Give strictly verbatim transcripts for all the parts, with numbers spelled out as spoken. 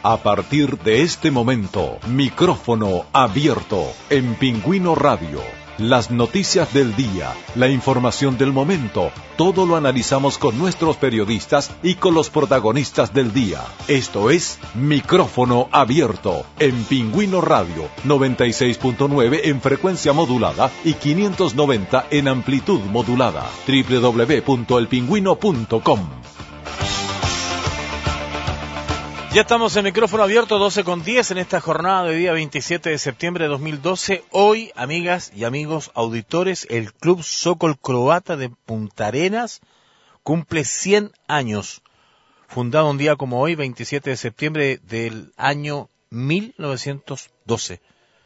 A partir de este momento, micrófono abierto en Pingüino Radio. Las noticias del día, la información del momento, todo lo analizamos con nuestros periodistas y con los protagonistas del día. Esto es Micrófono Abierto en Pingüino Radio, noventa y seis punto nueve en frecuencia modulada y quinientos noventa en amplitud modulada. doble u doble u doble u punto el pingüino punto com. Ya estamos en Micrófono Abierto, doce con diez, en esta jornada de día veintisiete de septiembre de dos mil doce. Hoy, amigas y amigos auditores, el Club Sokol Croata de Punta Arenas cumple cien años. Fundado un día como hoy, veintisiete de septiembre del año mil novecientos doce.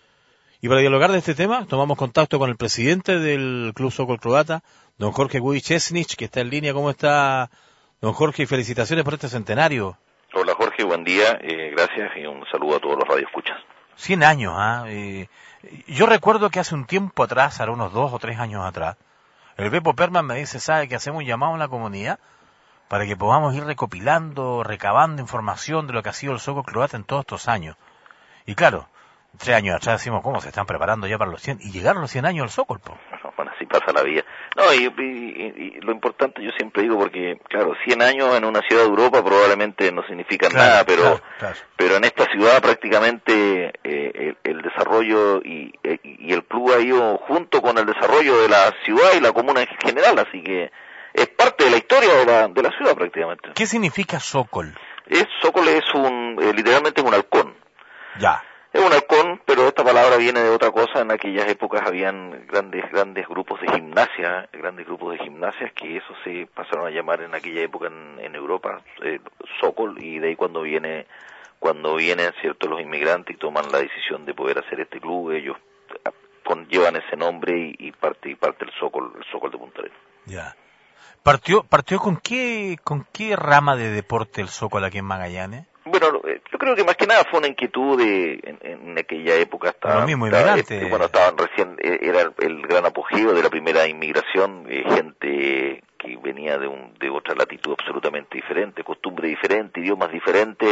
Y para dialogar de este tema, tomamos contacto con el presidente del Club Sokol Croata, don Jorge Vujic, que está en línea. ¿Cómo está, don Jorge? Y felicitaciones por este centenario. Hola Jorge, buen día, eh, gracias y un saludo a todos los radioescuchas. Cien años, ¿ah? ¿eh? Yo recuerdo que hace un tiempo atrás, ahora unos dos o tres años atrás, el Beppo Perman me dice, ¿sabe? Que hacemos un llamado en la comunidad para que podamos ir recopilando, recabando información de lo que ha sido el Sokol Croata en todos estos años. Y claro, tres años atrás decimos, ¿cómo se están preparando ya para los cien? Y llegaron los cien años del Sokol, po. Bueno, así pasa la vida. No, y, y, y lo importante yo siempre digo, porque claro, cien años en una ciudad de Europa probablemente no significan claro, nada, pero claro, claro. pero en esta ciudad prácticamente eh, el, el desarrollo y, y el club ha ido junto con el desarrollo de la ciudad y la comuna en general, así que es parte de la historia de la, de la ciudad prácticamente. ¿Qué significa Sokol? Es, Sokol es un, eh, literalmente es un halcón. Ya. Es un halcón, pero esta palabra viene de otra cosa. En aquellas épocas habían grandes grandes grupos de gimnasia, grandes grupos de gimnasias que eso se pasaron a llamar en aquella época en, en Europa eh, Sokol, y de ahí cuando viene cuando vienen cierto los inmigrantes y toman la decisión de poder hacer este club, ellos con, llevan ese nombre y, y parte y parte el Sokol, el Sokol de Punta Arenas. Ya. Partió partió con qué con qué rama de deporte el Sokol aquí en Magallanes. Bueno, yo creo que más que nada fue una inquietud de, en, en aquella época. Estaba, lo mismo, inmigrante. Estaba, bueno, estaban recién, era el, el gran apogeo de la primera inmigración, eh, gente que venía de un de otra latitud absolutamente diferente, costumbre diferente, idiomas diferentes,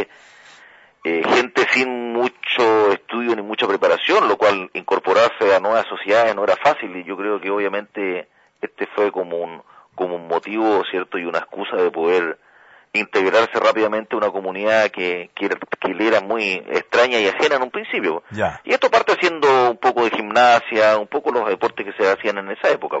eh, gente sin mucho estudio ni mucha preparación, lo cual incorporarse a nuevas sociedades no era fácil, y yo creo que obviamente este fue como un, como un motivo, ¿cierto?, y una excusa de poder integrarse rápidamente a una comunidad que, que, que le era muy extraña y ajena en un principio. Ya. Y esto parte haciendo un poco de gimnasia, un poco los deportes que se hacían en esa época.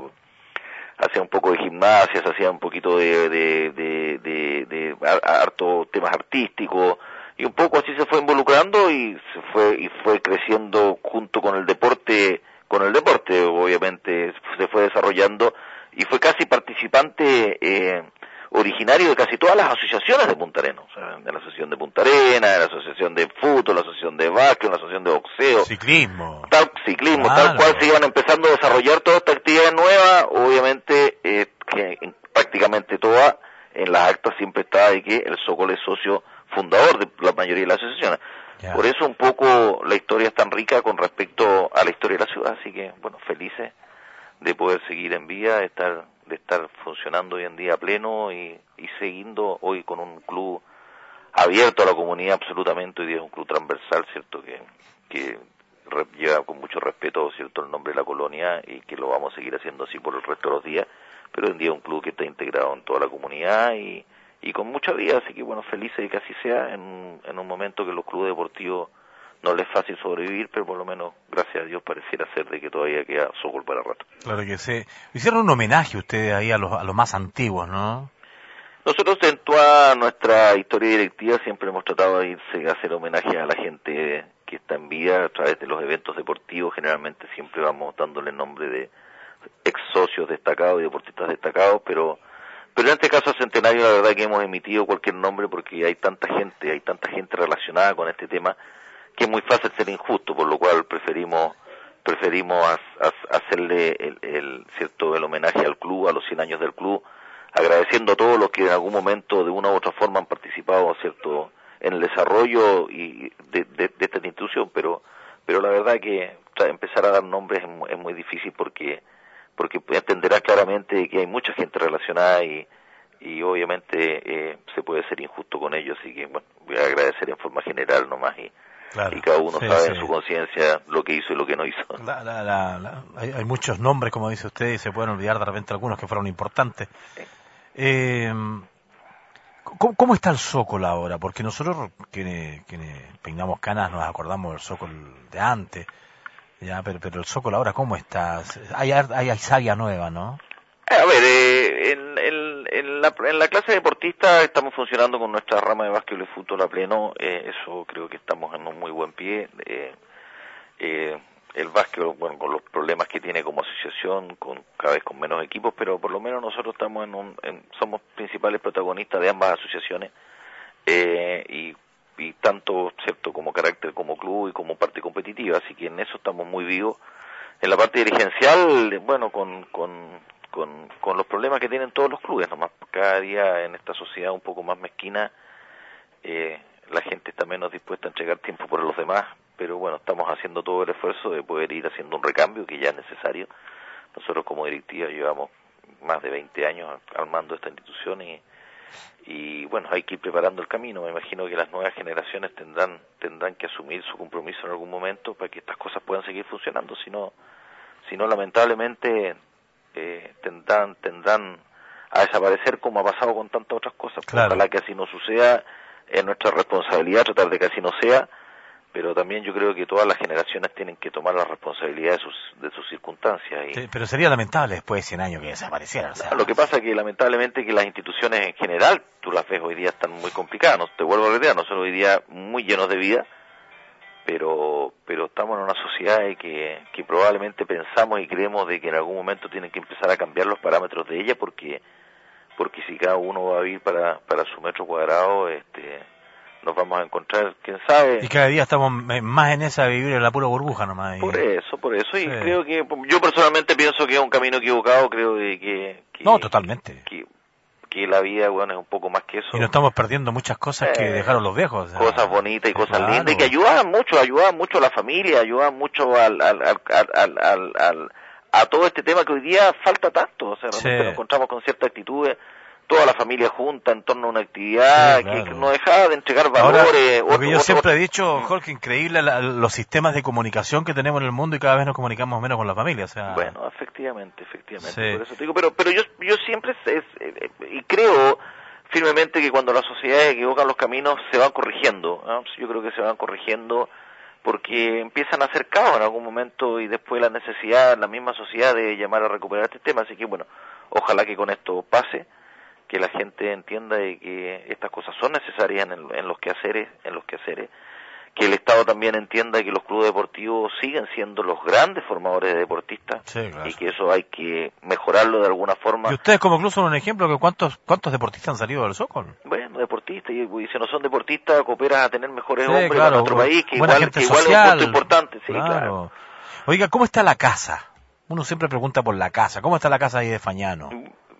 Hacía un poco de gimnasia, se hacía un poquito de, de, de, de, de, de harto temas artísticos, y un poco así se fue involucrando y se fue y fue creciendo junto con el deporte, con el deporte obviamente se fue desarrollando, y fue casi participante eh, originario de casi todas las asociaciones de Punta Arenas, o sea, de la asociación de Punta Arenas, de la asociación de fútbol, la asociación de básquet, la asociación de boxeo, ciclismo, tal ciclismo, claro. tal cual se iban empezando a desarrollar toda esta actividad nueva, obviamente eh, que en prácticamente todas en las actas siempre está de que el Sokol es socio fundador de la mayoría de las asociaciones. Ya. Por eso un poco la historia es tan rica con respecto a la historia de la ciudad, así que bueno, felices de poder seguir en vida, de estar de estar funcionando hoy en día a pleno y, y siguiendo hoy con un club abierto a la comunidad absolutamente. Hoy día es un club transversal, cierto, que, que re, lleva con mucho respeto, cierto, el nombre de la colonia, y que lo vamos a seguir haciendo así por el resto de los días, pero hoy en día es un club que está integrado en toda la comunidad y, y con mucha vida, así que bueno, felices de que así sea en, en un momento que los clubes deportivos no les es fácil sobrevivir, pero por lo menos, gracias a Dios, pareciera ser de que todavía queda Sokol para rato. Claro que sí. Hicieron un homenaje ustedes ahí a los, a los más antiguos, ¿no? Nosotros en toda nuestra historia directiva siempre hemos tratado de irse a hacer homenaje a la gente que está en vida a través de los eventos deportivos. Generalmente siempre vamos dándole nombre de ex socios destacados y deportistas destacados, pero pero en este caso Centenario la verdad que hemos emitido cualquier nombre porque hay tanta gente, hay tanta gente relacionada con este tema que es muy fácil ser injusto, por lo cual preferimos preferimos a, a, hacerle el, el cierto el homenaje al club, a los cien años del club, agradeciendo a todos los que en algún momento de una u otra forma han participado, cierto, en el desarrollo y de, de, de esta institución, pero pero la verdad que empezar a dar nombres es, es muy difícil porque porque entenderás claramente que hay mucha gente relacionada y y obviamente eh, se puede ser injusto con ellos, así que bueno, voy a agradecer en forma general nomás y, claro, y cada uno sí, sabe sí. en su conciencia lo que hizo y lo que no hizo. La, la, la, la, hay, hay muchos nombres, como dice usted, y se pueden olvidar de repente algunos que fueron importantes. Sí. Eh, ¿cómo, ¿Cómo está el Sokol ahora? Porque nosotros, quienes, quienes peinamos canas, nos acordamos del Sokol de antes, ya, pero, pero el Sokol ahora, ¿cómo está? Hay, hay, hay savia nueva, ¿no? A ver, eh, en, en, en, la, en la clase deportista estamos funcionando con nuestra rama de básquetbol y fútbol a pleno, eh, eso creo que estamos en un muy buen pie. Eh, eh, el básquetbol, bueno, con los problemas que tiene como asociación, con cada vez con menos equipos, pero por lo menos nosotros estamos en un, en, somos principales protagonistas de ambas asociaciones, eh, y, y tanto, cierto, como carácter como club y como parte competitiva, así que en eso estamos muy vivos. En la parte dirigencial, bueno, con, con Con, con los problemas que tienen todos los clubes, nomás cada día en esta sociedad un poco más mezquina, eh, la gente está menos dispuesta a entregar tiempo por los demás, pero bueno, estamos haciendo todo el esfuerzo de poder ir haciendo un recambio que ya es necesario. Nosotros como directiva llevamos más de veinte años armando esta institución y, y bueno, hay que ir preparando el camino. Me imagino que las nuevas generaciones tendrán tendrán que asumir su compromiso en algún momento para que estas cosas puedan seguir funcionando, si no, si no lamentablemente Eh, tendrán tendrán a desaparecer como ha pasado con tantas otras cosas. Claro. Ojalá que así no suceda, es nuestra responsabilidad tratar de que así no sea, pero también yo creo que todas las generaciones tienen que tomar la responsabilidad de sus de sus circunstancias. Y, sí, pero sería lamentable después de cien años que desaparecieran. O sea, lo que pasa es que lamentablemente que las instituciones en general, tú las ves hoy día están muy complicadas, no te vuelvo a reiterar, nosotros hoy día muy llenos de vida, pero pero estamos en una sociedad que, que probablemente pensamos y creemos de que en algún momento tienen que empezar a cambiar los parámetros de ella, porque porque si cada uno va a vivir para para su metro cuadrado, este nos vamos a encontrar, quién sabe. Y cada día estamos más en esa de vivir en la pura burbuja nomás. Y... Por eso, por eso, y sí. Creo que, yo personalmente pienso que es un camino equivocado, creo de que, que... No, totalmente. Que, que la vida, bueno, es un poco más que eso. Y nos estamos perdiendo muchas cosas eh, que dejaron los viejos. O sea, cosas bonitas y cosas claro. lindas, y que ayudaban mucho, ayudaban mucho a la familia, ayudaban mucho al, al, al, al, al, al, a todo este tema que hoy día falta tanto. O sea, realmente sí. Nos encontramos con ciertas actitudes, toda la familia junta en torno a una actividad sí, claro. que no dejaba de entregar valores. Ahora, lo que yo otro, siempre otro... he dicho, Jorge, increíble la, los sistemas de comunicación que tenemos en el mundo y cada vez nos comunicamos menos con la familia. O sea... Bueno, efectivamente, efectivamente. Sí. Por eso te digo, pero, pero yo, yo siempre, es, es, y creo firmemente que cuando las sociedades equivocan los caminos se van corrigiendo, ¿no? Yo creo que se van corrigiendo porque empiezan a hacer caos en algún momento y después la necesidad, la misma sociedad de llamar a recuperar este tema. Así que bueno, ojalá que con esto pase, que la gente entienda de que estas cosas son necesarias en, el, en los quehaceres, en los quehaceres, que el Estado también entienda que los clubes deportivos siguen siendo los grandes formadores de deportistas, sí, claro. Y que eso hay que mejorarlo de alguna forma. ¿Y ustedes como club son un ejemplo de cuántos cuántos deportistas han salido del Sokol? Bueno, deportistas, y, y si no son deportistas, cooperan a tener mejores sí, hombres claro, en nuestro país, que igual, que igual social, es un punto importante, sí, claro. claro. Oiga, ¿cómo está la casa? Uno siempre pregunta por la casa. ¿Cómo está la casa ahí de Fañano?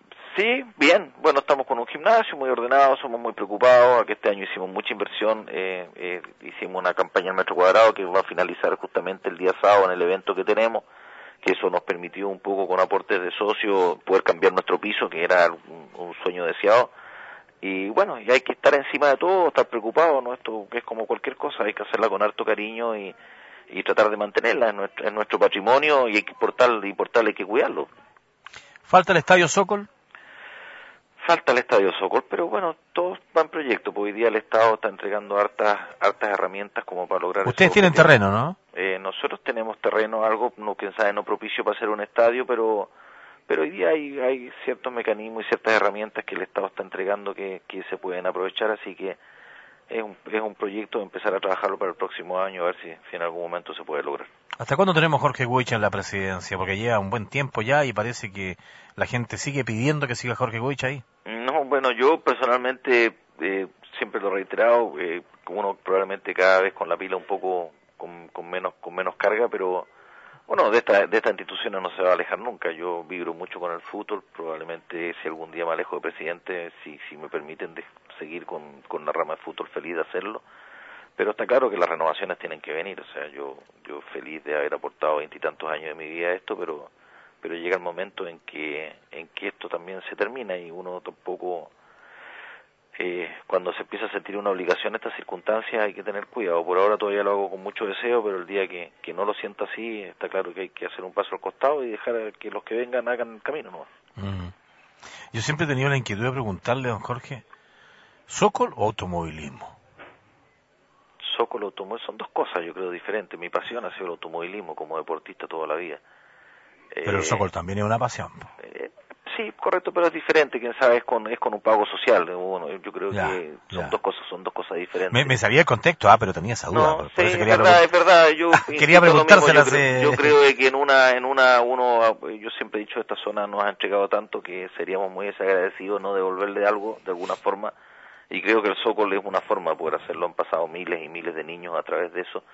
Sí, bien. Bueno, estamos con un gimnasio muy ordenado, somos muy preocupados. Aquí este año hicimos mucha inversión, eh, eh, hicimos una campaña en metro cuadrado que va a finalizar justamente el día sábado en el evento que tenemos, que eso nos permitió un poco con aportes de socios poder cambiar nuestro piso, que era un, un sueño deseado. Y bueno, y hay que estar encima de todo, estar preocupado, ¿no? Esto que es como cualquier cosa, hay que hacerla con harto cariño y, y tratar de mantenerla en nuestro, en nuestro patrimonio, y hay que importarle, importarle, hay que cuidarlo. ¿Falta el Estadio Sokol? Falta el Estadio Sokol, pero bueno, todo va en proyecto, porque hoy día el Estado está entregando hartas hartas herramientas como para lograr eso. Ustedes tienen terreno, ¿no? Eh, nosotros tenemos terreno, algo, no, quién sabe, no propicio para hacer un estadio, pero pero hoy día hay, hay ciertos mecanismos y ciertas herramientas que el Estado está entregando que, que se pueden aprovechar, así que es un, es un proyecto de empezar a trabajarlo para el próximo año, a ver si, si en algún momento se puede lograr. ¿Hasta cuándo tenemos Jorge Goicha en la presidencia? Porque lleva un buen tiempo ya y parece que la gente sigue pidiendo que siga Jorge Goicha ahí. No, bueno, yo personalmente eh, siempre lo he reiterado, eh, uno probablemente cada vez con la pila un poco con, con menos con menos carga, pero bueno, de esta de esta institución no se va a alejar nunca. Yo vibro mucho con el fútbol, probablemente si algún día me alejo de presidente, si si me permiten de seguir con, con la rama de fútbol, feliz de hacerlo. Pero está claro que las renovaciones tienen que venir, o sea, yo yo feliz de haber aportado veintitantos años de mi vida a esto, pero pero llega el momento en que en que esto también se termina y uno tampoco eh, cuando se empieza a sentir una obligación en estas circunstancias hay que tener cuidado. Por ahora todavía lo hago con mucho deseo, pero el día que, que no lo sienta así, está claro que hay que hacer un paso al costado y dejar que los que vengan hagan el camino, ¿no? Mm. Yo siempre he tenido la inquietud de preguntarle, don Jorge, ¿Sokol o automovilismo? Sokol, automóvil, son dos cosas, yo creo, diferentes. Mi pasión ha sido el automovilismo como deportista toda la vida. Pero eh, el Sokol también es una pasión. Eh, sí, correcto, pero es diferente, quién sabe, es con es con un pago social. Bueno, yo creo ya, que son ya. dos cosas, son dos cosas diferentes. Me, me sabía el contexto, ah, pero tenía esa duda. No, por, sí, por eso es quería verdad, preguntar. es verdad. Yo Quería preguntársela. Yo, creo, yo creo de que en una, en una, uno, yo siempre he dicho, esta zona nos ha entregado tanto que seríamos muy desagradecidos no devolverle algo de alguna forma. Y creo que el Sokol es una forma de poder hacerlo. Han pasado miles y miles de niños a través de eso.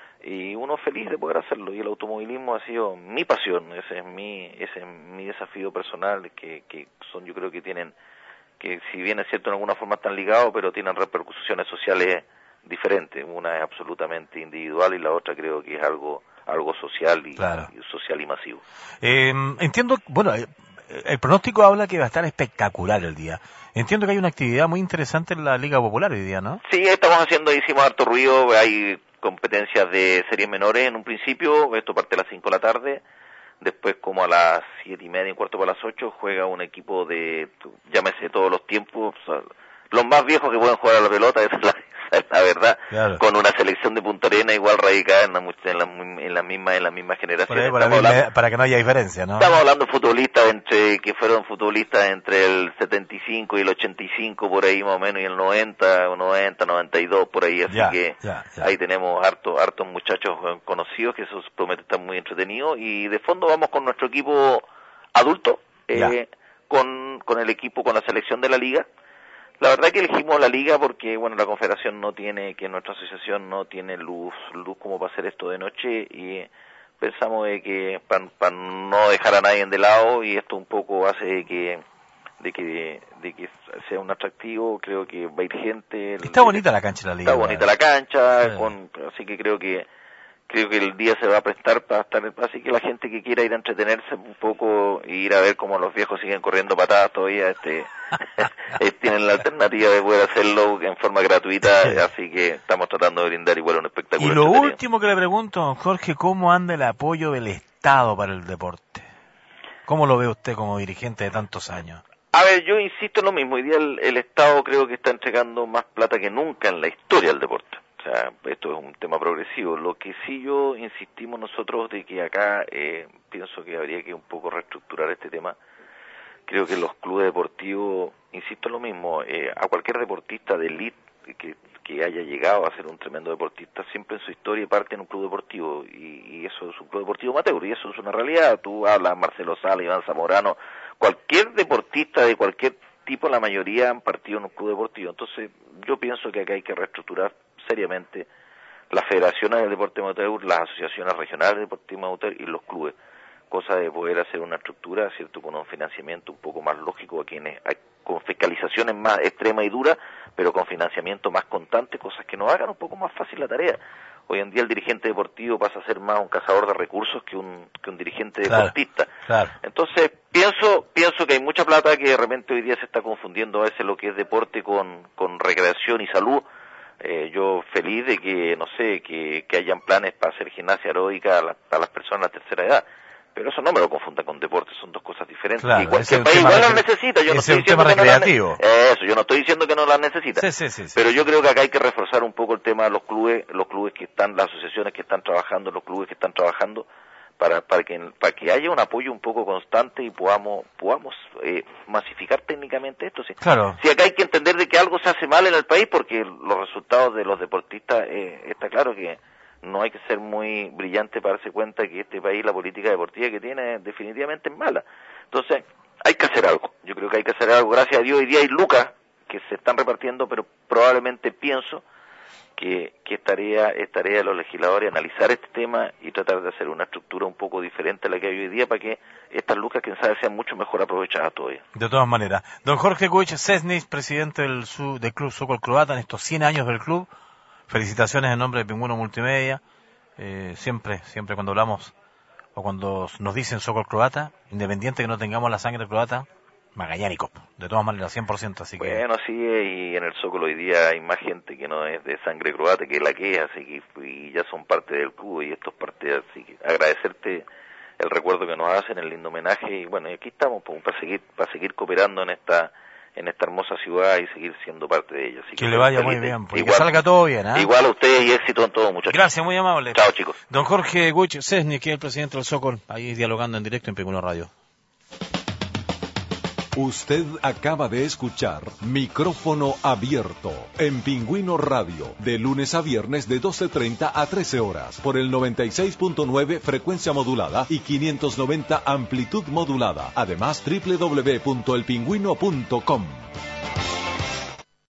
Y uno feliz de poder hacerlo, y el automovilismo ha sido mi pasión, ese es mi ese es mi desafío personal, que, que son, yo creo que tienen, que si bien es cierto en alguna forma están ligados, pero tienen repercusiones sociales diferentes, una es absolutamente individual y la otra creo que es algo algo social y, claro. y social y masivo. Eh, entiendo, bueno, el pronóstico habla que va a estar espectacular el día. Entiendo que hay una actividad muy interesante en la Liga Popular hoy día, ¿no? Sí, estamos haciendo, hicimos harto ruido, hay competencias de series menores en un principio, esto parte a las cinco de la tarde, después como a las siete y media, un cuarto para las ocho, juega un equipo de, llámese todos los tiempos, o sea, los más viejos que pueden jugar a la pelota, esa es la, esa es la verdad, claro. Con una selección de Punta Arenas igual radicada en la, en la, en la misma en la misma generación. Ahí, para, hablando, para que no haya diferencia, ¿no? Estamos hablando de futbolistas entre que fueron futbolistas entre el setenta y cinco y el ochenta y cinco, por ahí más o menos, y el noventa, noventa, noventa y dos, por ahí, así ya, que ya, ya. Ahí tenemos hartos hartos muchachos conocidos que eso promete estar muy entretenido, y de fondo vamos con nuestro equipo adulto, eh, con, con el equipo, con la selección de la liga. La verdad que elegimos la liga porque, bueno, la confederación no tiene, que nuestra asociación no tiene luz, luz como para hacer esto de noche, y pensamos de que para pa no dejar a nadie de lado, y esto un poco hace de que de que de que sea un atractivo, creo que va a ir gente. Está el, bonita la cancha de la liga. Está bonita la cancha, sí. con, así que creo que creo que el día se va a prestar para estar, así que la gente que quiera ir a entretenerse un poco y ir a ver cómo los viejos siguen corriendo patadas todavía, este tienen la alternativa de poder hacerlo en forma gratuita, sí. Así que estamos tratando de brindar igual un espectáculo. Y lo último que le pregunto, Jorge, ¿cómo anda el apoyo del Estado para el deporte? ¿Cómo lo ve usted como dirigente de tantos años? A ver, yo insisto en lo mismo, hoy día el, el Estado creo que está entregando más plata que nunca en la historia del deporte. O sea, esto es un tema progresivo. Lo que sí yo insistimos nosotros de que acá eh, pienso que habría que un poco reestructurar este tema. Creo que los clubes deportivos, insisto en lo mismo, eh, a cualquier deportista de elite que, que haya llegado a ser un tremendo deportista, siempre en su historia parte en un club deportivo, y, y eso es un club deportivo amateur, y eso es una realidad. Tú hablas Marcelo Sala, Iván Zamorano, cualquier deportista de cualquier tipo, la mayoría han partido en un club deportivo. Entonces yo pienso que acá hay que reestructurar seriamente las federaciones del deporte amateur, las asociaciones regionales del deporte amateur y los clubes, cosa de poder hacer una estructura, cierto, con un financiamiento un poco más lógico a quienes, con fiscalizaciones más extremas y duras, pero con financiamiento más constante, cosas que nos hagan un poco más fácil la tarea. Hoy en día el dirigente deportivo pasa a ser más un cazador de recursos que un que un dirigente claro, deportista. Claro. Entonces pienso pienso que hay mucha plata que de repente hoy día se está confundiendo a veces lo que es deporte con con recreación y salud. Eh, yo feliz de que, no sé, que, que hayan planes para hacer gimnasia aeróbica a, la, a las personas de la tercera edad, pero eso no me lo confundan con deporte, son dos cosas diferentes. Claro, y cualquier país igual las necesita. Yo no estoy diciendo que no las necesita. Eso, yo no estoy diciendo que no las necesita. Sí, sí, sí, sí. Pero yo creo que acá hay que reforzar un poco el tema de los clubes, los clubes que están, las asociaciones que están trabajando, los clubes que están trabajando, para para que para que haya un apoyo un poco constante y podamos podamos eh, masificar técnicamente esto. Sí. Claro. Si acá hay que entender de que algo se hace mal en el país, porque los resultados de los deportistas, eh, está claro que no hay que ser muy brillante para darse cuenta que este país, la política deportiva que tiene, definitivamente es mala. Entonces, hay que hacer algo. Yo creo que hay que hacer algo. Gracias a Dios, hoy día hay lucas que se están repartiendo, pero probablemente pienso que, que es tarea, es tarea de los legisladores analizar este tema y tratar de hacer una estructura un poco diferente a la que hay hoy día para que estas lucas, quién sabe, sean mucho mejor aprovechadas todavía. De todas maneras. Don Jorge Kuich Cesnis, presidente del, su, del Club Sokol Croata en estos cien años del club. Felicitaciones en nombre de Pingüino Multimedia. Eh, siempre, siempre cuando hablamos o cuando nos dicen Sokol Croata, independiente que no tengamos la sangre croata, magallánico, de todas maneras, cien por ciento, así que... Bueno, sí, y en el Zócalo hoy día hay más gente que no es de sangre croata que la que es, así que y ya son parte del club y esto es parte, así que agradecerte el recuerdo que nos hacen, el lindo homenaje, y bueno, y aquí estamos pues, para seguir para seguir cooperando en esta en esta hermosa ciudad y seguir siendo parte de ella. Así que, que le vaya muy bien, pues, igual, que salga todo bien. ¿eh? Igual a ustedes y éxito en todo, muchachos. Gracias, muy amable. Chao, chicos. Don Jorge Guch Cesny, que es el presidente del Zócalo, ahí dialogando en directo en Pingüino Radio. Usted acaba de escuchar Micrófono Abierto en Pingüino Radio, de lunes a viernes de doce treinta a trece horas, por el noventa y seis punto nueve frecuencia modulada y quinientos noventa amplitud modulada. Además, doble u doble u doble u punto el pingüino punto com.